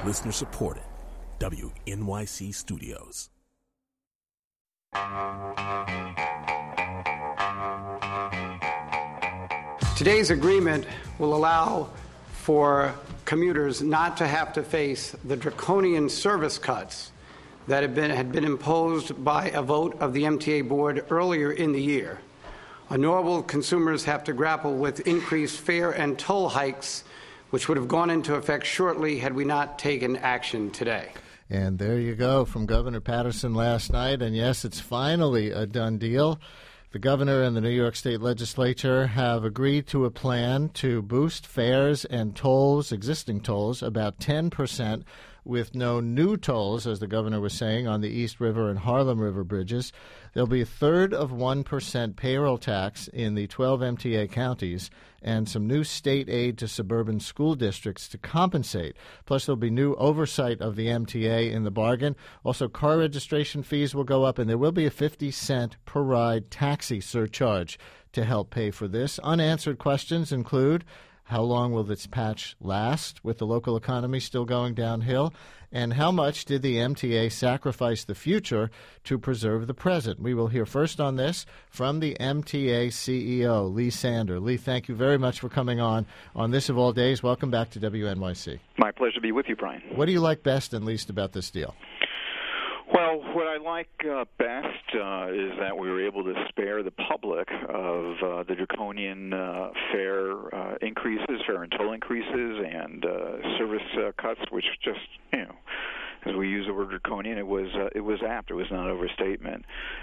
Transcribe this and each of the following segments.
Listener supported. WNYC Studios. Today's agreement will allow for commuters not to have to face the draconian service cuts that had been imposed by a vote of the MTA board earlier in the year. Nor will consumers have to grapple with increased fare and toll hikes, which would have gone into effect shortly had we not taken action today. And there you go from Governor Patterson last night. And yes, it's finally a done deal. The governor and the New York State Legislature have agreed to a plan to boost fares and tolls, existing tolls, about 10%, with no new tolls, as the governor was saying, on the East River and Harlem River bridges. There'll be a third of 1% payroll tax in the 12 MTA counties and some new state aid to suburban school districts to compensate. Plus, there'll be new oversight of the MTA in the bargain. Also, car registration fees will go up, and there will be a 50-cent per ride taxi surcharge to help pay for this. Unanswered questions include: how long will this patch last with the local economy still going downhill? And how much did the MTA sacrifice the future to preserve the present? We will hear first on this from the MTA CEO, Lee Sander. Lee, thank you very much for coming on this of all days. Welcome back to WNYC. My pleasure to be with you, Brian. What do you like best and least about this deal? Well, what I like best is that we were able to spare the public of the draconian fare and toll increases, and service cuts, which just, as we use the word draconian, it was apt. It was not overstatement.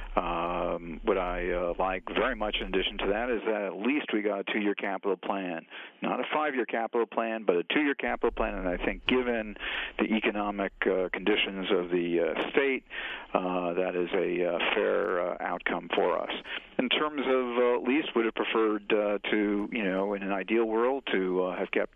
What I like very much in addition to that is that at least we got a 2-year capital plan. Not a 5-year capital plan, but a 2-year capital plan. And I think given the economic conditions of the state, that is a fair outcome for us. In terms of least, would have preferred to, in an ideal world, to have kept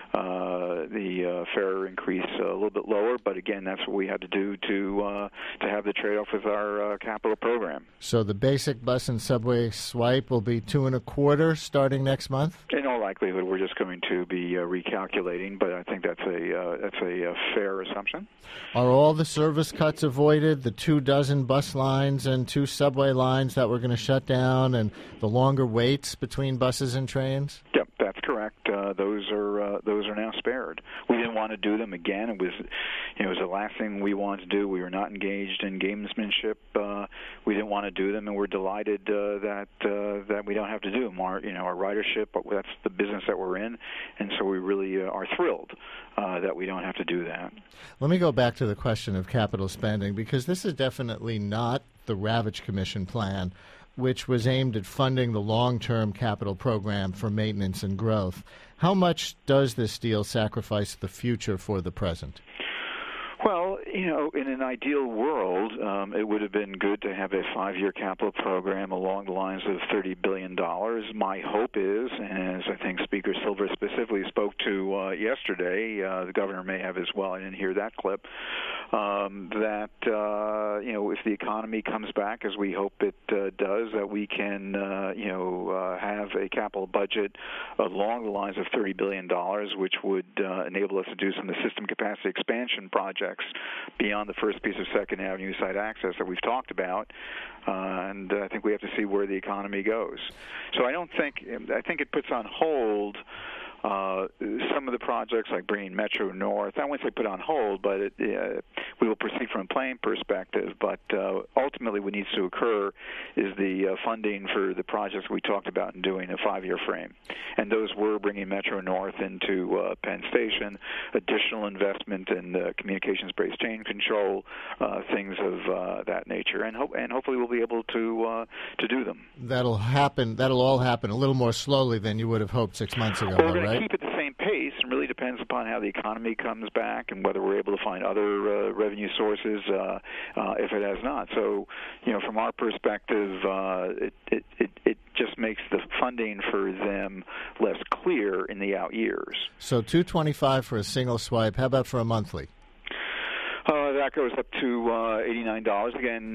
the fare increase a little bit lower. But again, that's what we had to do to have the trade-off with our capital program. So the basic bus and subway swipe will be 2.25 starting next month? In all likelihood, we're just going to be recalculating, but I think that's a fair assumption. Are all the service cuts avoided? The 24 bus lines and 2 subway lines that were going to shut down, and the longer waits between buses and trains? Yep, that's correct. Those are now spared. We didn't want to do them again. It was the last thing we wanted to do. We were not engaged in gamesmanship. We didn't want to do them, and we're delighted that we don't have to do them. Our ridership, that's the business that we're in, and so we really are thrilled that we don't have to do that. Let me go back to the question of capital spending, because this is definitely not the Ravitch Commission plan, which was aimed at funding the long-term capital program for maintenance and growth. How much does this deal sacrifice the future for the present? Well, in an ideal world, it would have been good to have a 5-year capital program along the lines of $30 billion. My hope is, and as I think Speaker Silver specifically spoke to yesterday, the governor may have as well, I didn't hear that clip, that, if the economy comes back, as we hope it does, that we can, have a capital budget along the lines of $30 billion, which would enable us to do some of the system capacity expansion projects beyond the first piece of Second Avenue site access that we've talked about, and I think we have to see where the economy goes. So I think it puts on hold some of the projects like bringing Metro North. I wouldn't say put on hold, but we will proceed from a planning perspective. But ultimately what needs to occur is the funding for the projects we talked about in doing a 5-year frame. And those were bringing Metro North into Penn Station, additional investment in communications-based chain control, things of that nature. And hopefully we'll be able to do them. That'll all happen a little more slowly than you would have hoped 6 months ago, right? Keep at the same pace, and really depends upon how the economy comes back and whether we're able to find other revenue sources if it has not. So, from our perspective, it just makes the funding for them less clear in the out years. So $225 for a single swipe. How about for a monthly? That goes up to $89 again.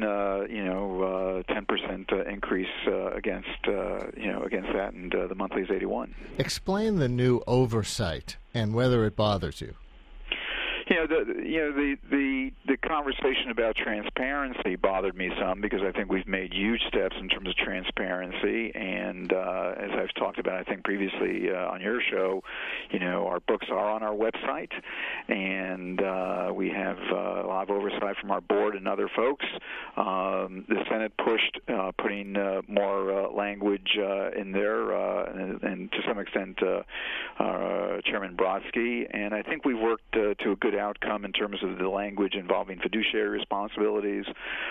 10% increase against that, and the monthly is $81. Explain the new oversight and whether it bothers you. The conversation about transparency bothered me some because I think we've made huge steps in terms of transparency, and as I've talked about, I think previously on your show, our books are on our website, and we have a lot of oversight from our board and other folks. The Senate pushed putting more language in there, and to some extent, Chairman Brodsky, and I think we've worked to a good outcome in terms of the language involving fiduciary responsibilities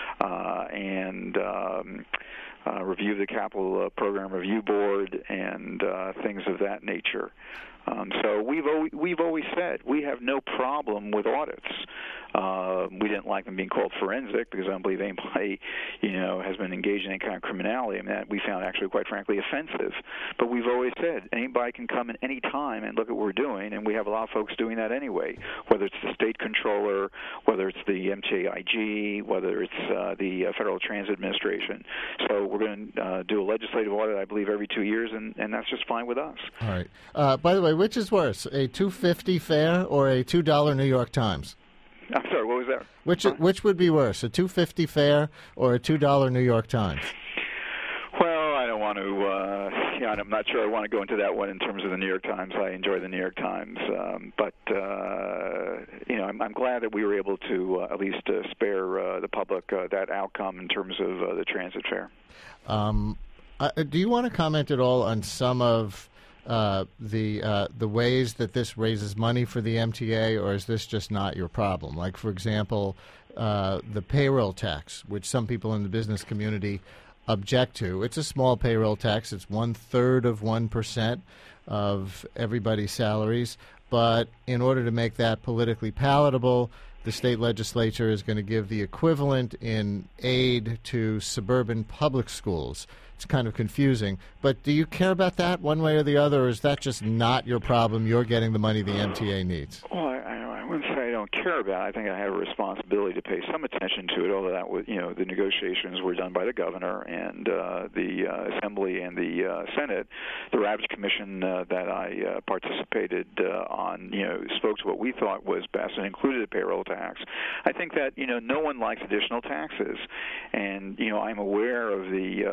and review of the Capital Program Review Board and things of that nature. So we've always said we have no problem with audits. We didn't like them being called forensic because I don't believe anybody, has been engaged in any kind of criminality. I mean, that we found actually, quite frankly, offensive. But we've always said anybody can come in any time and look at what we're doing, and we have a lot of folks doing that anyway, whether it's the state controller, whether it's the MTA IG, whether it's the Federal Transit Administration. So we're going to do a legislative audit, I believe, every 2 years, and that's just fine with us. All right. By the way, which is worse, a $2.50 fare or a $2 New York Times? I'm sorry, what was that? Which would be worse, a $2.50 fare or a $2 New York Times? Well, I don't want to. I'm not sure I want to go into that one in terms of the New York Times. I enjoy the New York Times, but I'm glad that we were able to at least spare the public that outcome in terms of the transit fare. Do you want to comment at all on some of the ways that this raises money for the MTA, or is this just not your problem? Like, for example, the payroll tax, which some people in the business community object to. It's a small payroll tax. It's 1/3 of 1% of everybody's salaries. But in order to make that politically palatable, the state legislature is going to give the equivalent in aid to suburban public schools. It's kind of confusing. But do you care about that one way or the other, or is that just not your problem? You're getting the money the MTA needs. Well, I wouldn't say I don't care about it. I think I have a responsibility to pay some attention to it, although that was, the negotiations were done by the governor and the Assembly and the Senate. The Ravitch Commission that I participated on, spoke to what we thought was best and included a payroll tax. I think that, no one likes additional taxes, and, I'm aware of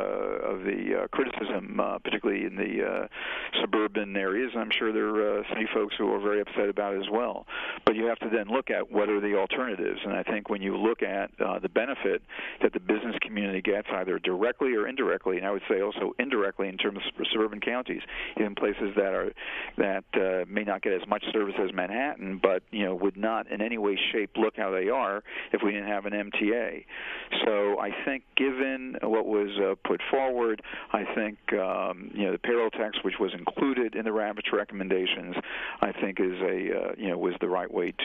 the criticism, particularly in the suburban areas, and I'm sure there are city folks who are very upset about it as well. But you have to then look at what are the alternatives, and I think when you look at the benefit that the business community gets either directly or indirectly, and I would say also indirectly in terms of suburban counties, in places that may not get as much service as Manhattan, but would not in any way, shape, look how they are if we didn't have an MTA. So I think given what was put forward, I think the payroll tax, which was included in the Ravitch recommendations, I think is was the right way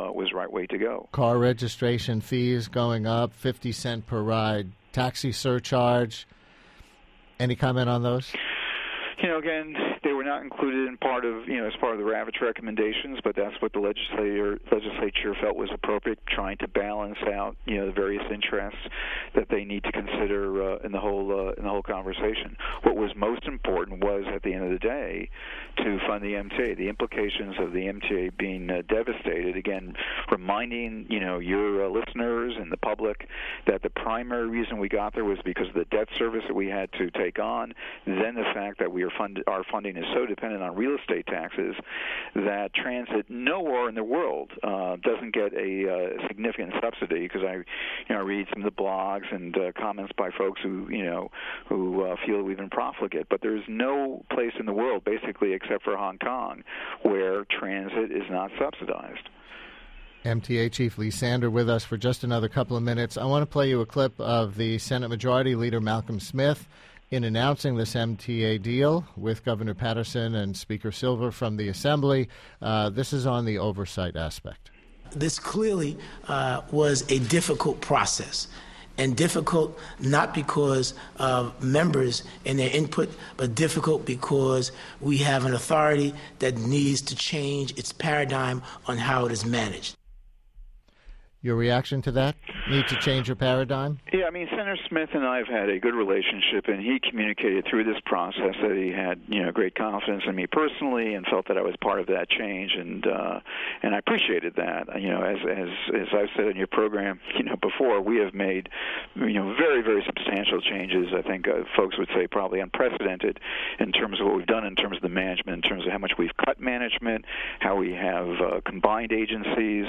to go. Car registration fees going up, 50 cents per ride, taxi surcharge. Any comment on those? Again, they were not included in part of, as part of the Ravitch recommendations, but that's what the legislature felt was appropriate, trying to balance out, the various interests that they need to consider in the whole conversation. What was most important was, at the end of the day, to fund the MTA. The implications of the MTA being devastated. Again, reminding your listeners and the public that the primary reason we got there was because of the debt service that we had to take on. Then the fact that our funding is so dependent on real estate taxes that transit nowhere in the world doesn't get a significant subsidy. Because I read some of the blogs and comments by folks who feel we've been profligate, but there's no place in the world, basically, except for Hong Kong, where transit is not subsidized. MTA Chief Lee Sander with us for just another couple of minutes. I want to play you a clip of the Senate Majority Leader Malcolm Smith in announcing this MTA deal with Governor Patterson and Speaker Silver from the Assembly. This is on the oversight aspect. This clearly was a difficult process, and difficult not because of members and their input, but difficult because we have an authority that needs to change its paradigm on how it is managed. Your reaction to that? Need to change your paradigm? Yeah, I mean, Senator Smith and I have had a good relationship, and he communicated through this process that he had, great confidence in me personally, and felt that I was part of that change, and I appreciated that. As I've said in your program, before, we have made, very, very substantial changes. I think folks would say probably unprecedented in terms of what we've done in terms of the management, in terms of how much we've cut management, how we have combined agencies,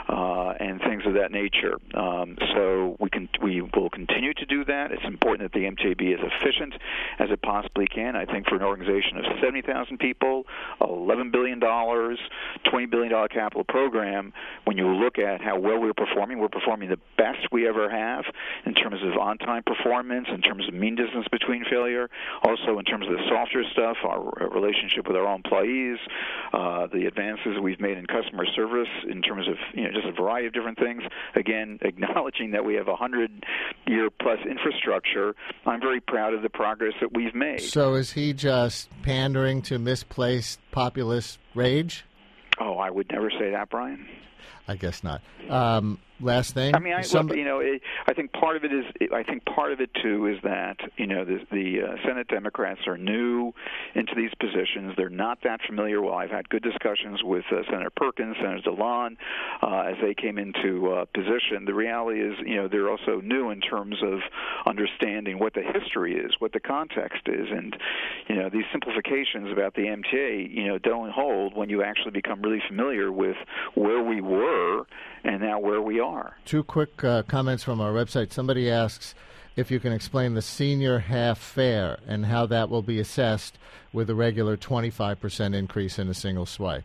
and things of that nature. So we will continue to do that. It's important that the MTA be as efficient as it possibly can. I think for an organization of 70,000 people, $11 billion, $20 billion capital program, when you look at how well we're performing the best we ever have in terms of on-time performance, in terms of mean distance between failure, also in terms of the softer stuff, our relationship with our own employees, the advances we've made in customer service in terms of just a variety of different things. Again, acknowledging that we have 100-year-plus infrastructure, I'm very proud of the progress that we've made. So is he just pandering to misplaced populist rage? Oh, I would never say that, Brian. I guess not. Last thing. I mean, I think part of it is. I think part of it too is that the Senate Democrats are new into these positions. They're not that familiar. Well, I've had good discussions with Senator Perkins, Senator DeLon, as they came into position. The reality is, they're also new in terms of understanding what the history is, what the context is, and these simplifications about the MTA, don't hold when you actually become really familiar with where we were and now where we are. Two quick comments from our website. Somebody asks if you can explain the senior half fare and how that will be assessed with a regular 25% increase in a single swipe.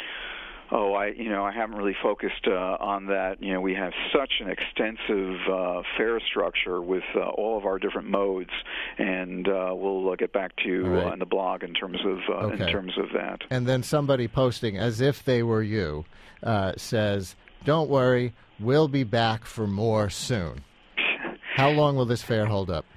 Oh, I haven't really focused on that. We have such an extensive fare structure with all of our different modes, and we'll get back to you on the blog in terms of that. And then somebody posting as if they were you says, "Don't worry, we'll be back for more soon." How long will this fare hold up?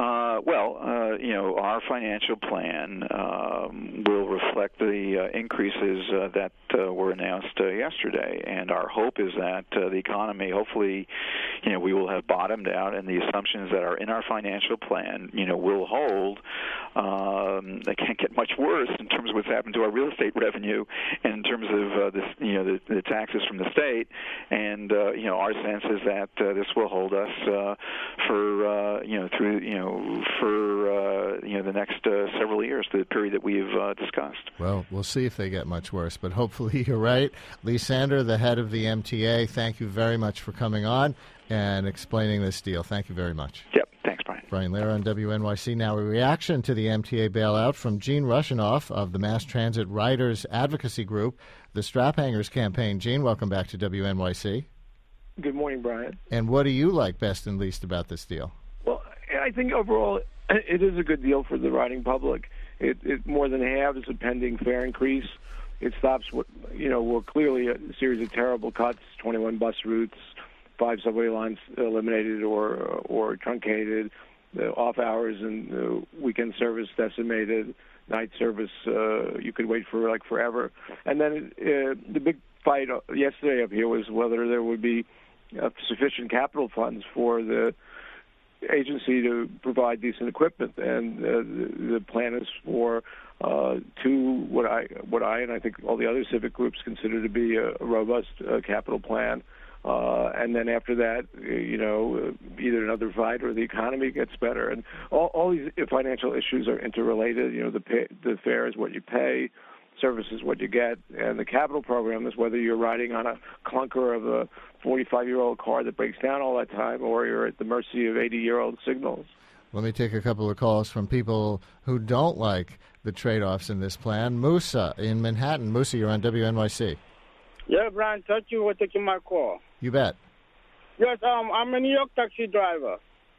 Our financial plan will reflect the increases that were announced yesterday, and our hope is that the economy, hopefully, we will have bottomed out, and the assumptions that are in our financial plan, will hold. They can't get much worse in terms of what's happened to our real estate revenue, and in terms of the taxes from the state. And our sense is that this will hold us for the next several years, the period that we've discussed. Well, we'll see if they get much worse, but hopefully you're right. Lee Sander, the head of the MTA, thank you very much for coming on and explaining this deal. Thank you very much. Yep. Thanks, Brian. Brian Lehrer on WNYC. Now a reaction to the MTA bailout from Gene Rushinoff of the Mass Transit Riders Advocacy Group, the Strap Hangers campaign. Gene, welcome back to WNYC. Good morning, Brian. And what do you like best and least about this deal? Well, I think overall it is a good deal for the riding public. It more than halves the pending fare increase. It stops what were clearly a series of terrible cuts: 21 bus routes, 5 subway lines eliminated or truncated, the off hours and weekend service decimated, night service you could wait for forever. And then the big fight yesterday up here was whether there would be sufficient capital funds for the agency to provide decent equipment, and the plan is for what I and I think all the other civic groups consider to be a robust capital plan. And then after that, either another fight or the economy gets better. And all these financial issues are interrelated. The fare is what you pay, service is what you get, and the capital program is whether you're riding on a clunker of a 45-year-old car that breaks down all that time, or you're at the mercy of 80-year-old signals. Let me take a couple of calls from people who don't like the trade-offs in this plan. Musa in Manhattan. Musa, you're on WNYC. Yeah, Brian, thank you for taking my call. You bet. Yes, I'm a New York taxi driver.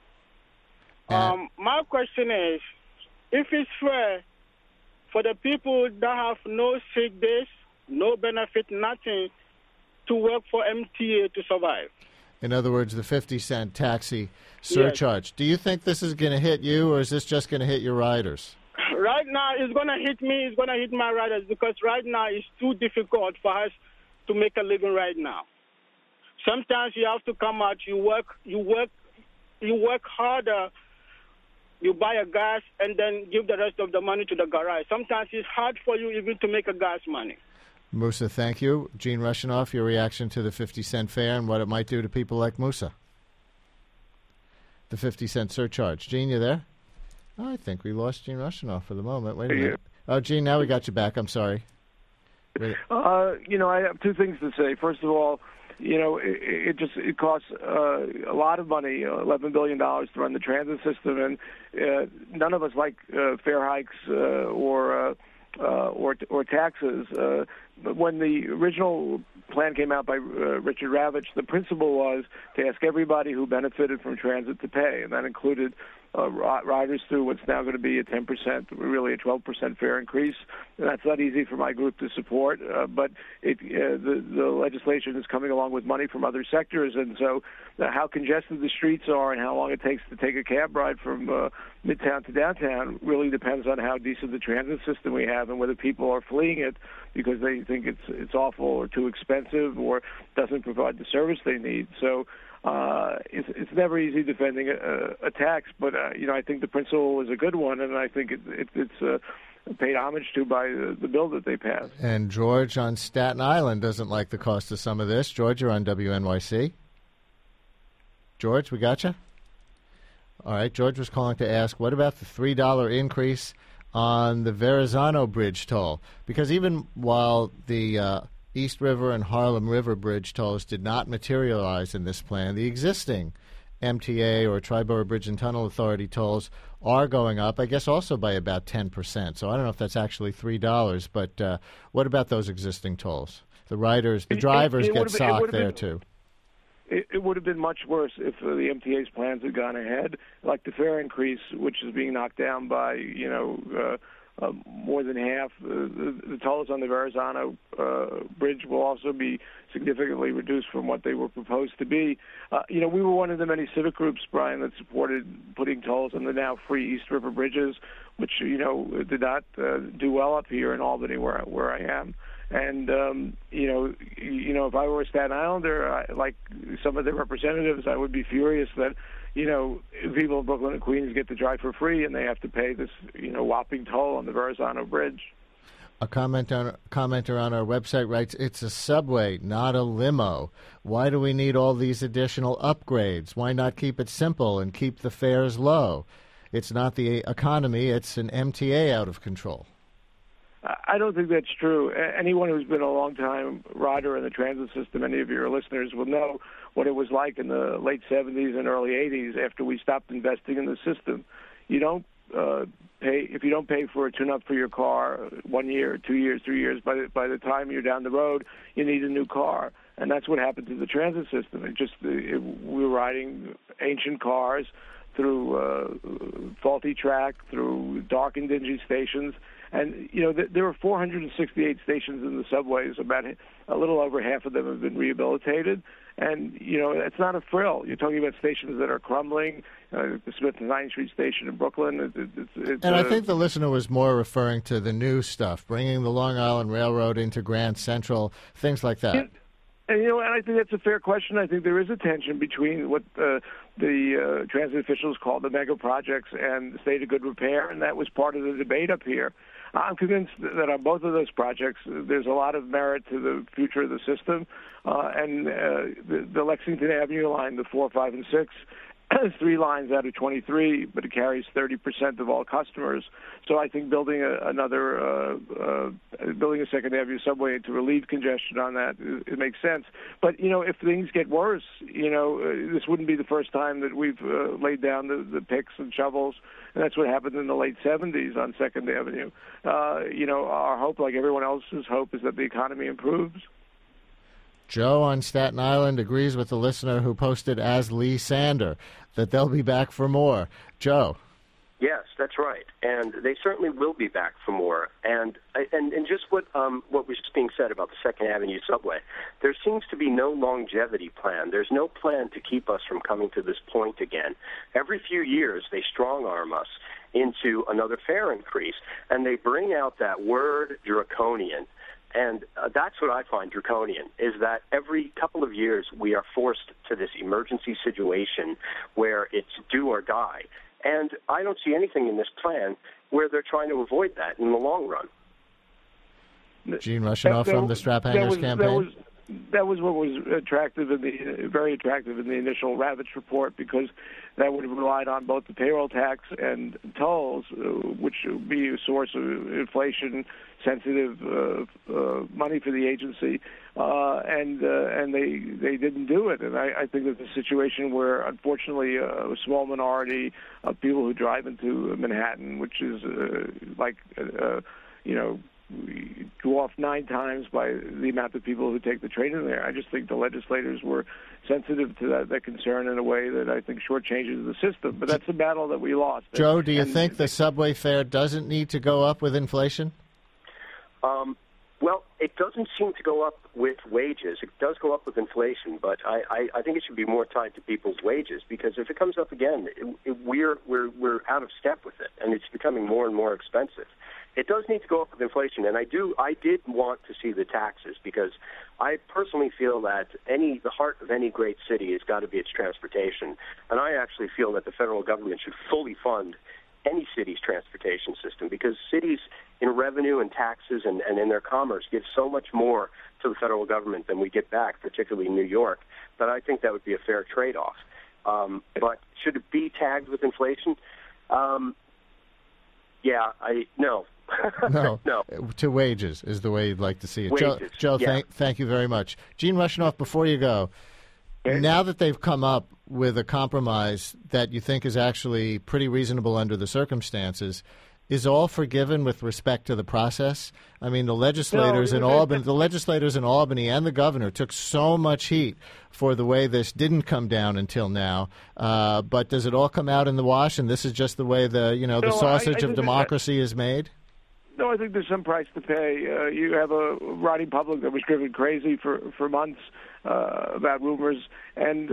My question is, if it's fair for the people that have no sick days, no benefit, nothing, to work for MTA to survive. In other words, the 50-cent taxi surcharge. Yes. Do you think this is going to hit you, or is this just going to hit your riders? Right now, it's going to hit me. It's going to hit my riders, because right now it's too difficult for us to make a living right now. Sometimes you have to come out. You work harder. You buy a gas and then give the rest of the money to the garage. Sometimes it's hard for you even to make a gas money. Musa, thank you. Gene Rushinoff, your reaction to the 50-cent fare and what it might do to people like Musa. The 50-cent surcharge. Gene, you there? Oh, I think we lost Gene Rushinoff for the moment. Wait a minute. Oh, Gene, now we got you back. I'm sorry. I have two things to say. First of all, it costs a lot of money, $11 billion to run the transit system, and none of us like fare hikes or taxes. But when the original plan came out by Richard Ravitch, the principle was to ask everybody who benefited from transit to pay, and that included riders through what's now going to be a 10%, really a 12% fare increase. And that's not easy for my group to support, but the legislation is coming along with money from other sectors, and so how congested the streets are and how long it takes to take a cab ride from midtown to downtown really depends on how decent the transit system we have and whether people are fleeing it because they think it's awful or too expensive or doesn't provide the service they need. So it's never easy defending a tax, but I think the principle is a good one, and I think it's paid homage to by the bill that they passed. And George on Staten Island doesn't like the cost of some of this. George, you're on WNYC. George, we got you? All right, George was calling to ask, what about the $3 increase on the Verrazano Bridge toll? Because even while the East River and Harlem River Bridge tolls did not materialize in this plan, the existing MTA or Triborough Bridge and Tunnel Authority tolls are going up, I guess also by about 10%. So I don't know if that's actually $3, but what about those existing tolls? The drivers get socked there too. It would have been much worse if the MTA's plans had gone ahead, like the fare increase, which is being knocked down by, more than half. The tolls on the Verrazano Bridge will also be significantly reduced from what they were proposed to be. We were one of the many civic groups, Brian, that supported putting tolls on the now free East River bridges, which, did not do well up here in Albany where I am. And, if I were a Staten Islander, like some of the representatives, I would be furious that, people in Brooklyn and Queens get to drive for free and they have to pay this, whopping toll on the Verrazano Bridge. A commenter on our website writes, it's a subway, not a limo. Why do we need all these additional upgrades? Why not keep it simple and keep the fares low? It's not the economy, it's an MTA out of control. I don't think that's true. Anyone who's been a long-time rider in the transit system, any of your listeners will know what it was like in the late 70s and early 80s after we stopped investing in the system. You don't pay if you don't pay for a tune-up for your car 1 year, 2 years, 3 years. By the time you're down the road, you need a new car, and that's what happened to the transit system. We were riding ancient cars through faulty track, through dark and dingy stations. And, there are 468 stations in the subways. About a little over half of them have been rehabilitated. And, it's not a frill. You're talking about stations that are crumbling, the Smith and 9th Street station in Brooklyn. I think the listener was more referring to the new stuff, bringing the Long Island Railroad into Grand Central, things like that. And I think that's a fair question. I think there is a tension between what the transit officials call the mega projects and the state of good repair, and that was part of the debate up here. I'm convinced that on both of those projects, there's a lot of merit to the future of the system. And the Lexington Avenue line, the 4, 5, and 6, 3 lines out of 23, but it carries 30% of all customers. So I think building a Second Avenue subway to relieve congestion on that, it makes sense. But, if things get worse, this wouldn't be the first time that we've laid down the picks and shovels, and that's what happened in the late 70s on Second Avenue. Our hope, like everyone else's hope, is that the economy improves. Joe on Staten Island agrees with the listener who posted as Lee Sander that they'll be back for more. Joe. Yes, that's right, and they certainly will be back for more. And just what was just being said about the Second Avenue subway, there seems to be no longevity plan. There's no plan to keep us from coming to this point again. Every few years, they strong-arm us into another fare increase, and they bring out that word draconian. And that's what I find draconian, is that every couple of years we are forced to this emergency situation where it's do or die. And I don't see anything in this plan where they're trying to avoid that in the long run. Gene Rushinoff from the Strap Hangers campaign. That was what was very attractive in the initial Ravitch report, because that would have relied on both the payroll tax and tolls, which would be a source of inflation-sensitive money for the agency, and they didn't do it. And I think there's a situation where, unfortunately, a small minority of people who drive into Manhattan, which is dwarfed 9 times by the amount of people who take the train in there. I just think the legislators were sensitive to that concern in a way that I think shortchanges the system. But that's a battle that we lost. Joe, do you think the subway fare doesn't need to go up with inflation? Well, it doesn't seem to go up with wages. It does go up with inflation, but I think it should be more tied to people's wages, because if it comes up again, we're out of step with it, and it's becoming more and more expensive. It does need to go up with inflation, and I did want to see the taxes, because I personally feel that the heart of any great city has got to be its transportation, and I actually feel that the federal government should fully fund any city's transportation system, because cities in revenue and taxes and in their commerce give so much more to the federal government than we get back, particularly in New York, that I think that would be a fair trade-off. But should it be tagged with inflation? No. No. To wages is the way you'd like to see it. Wages, Joe, yeah. thank you very much. Gene Rushinoff, before you go, now that they've come up with a compromise that you think is actually pretty reasonable under the circumstances, is all forgiven with respect to the process? I mean, the legislators in Albany and the governor took so much heat for the way this didn't come down until now. But does it all come out in the wash, and this is just the way the sausage of democracy is made? No, I think there's some price to pay. You have a riding public that was driven crazy for months about rumors, and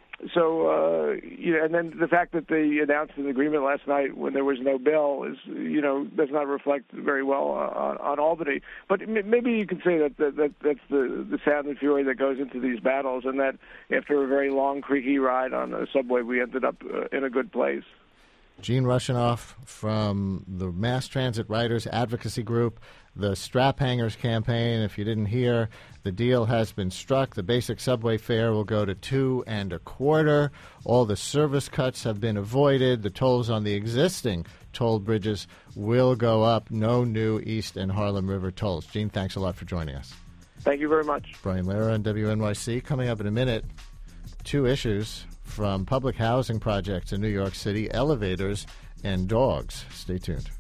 and then the fact that they announced an agreement last night when there was no bill does not reflect very well on Albany. But maybe you can say that's the sound and fury that goes into these battles, and that after a very long, creaky ride on a subway, we ended up in a good place. Gene Rushinoff from the Mass Transit Writers Advocacy Group, the Strap Hangers campaign. If you didn't hear, the deal has been struck. The basic subway fare will go to $2.25. All the service cuts have been avoided. The tolls on the existing toll bridges will go up. No new East and Harlem River tolls. Gene, thanks a lot for joining us. Thank you very much. Brian Lehrer on WNYC. Coming up in a minute, 2 issues from public housing projects in New York City, elevators and dogs. Stay tuned.